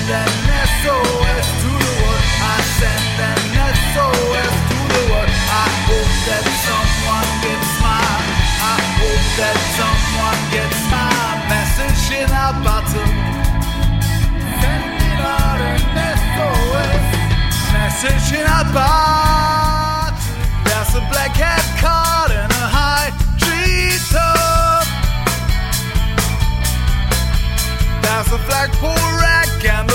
an SOS to the world. I send an SOS to the world. I hope that someone gets mine. I hope that someone gets my message in a bottle. Send it out an SOS. Message in a bottle. There's a black cat caught in a high tree top. There's a flagpole rack and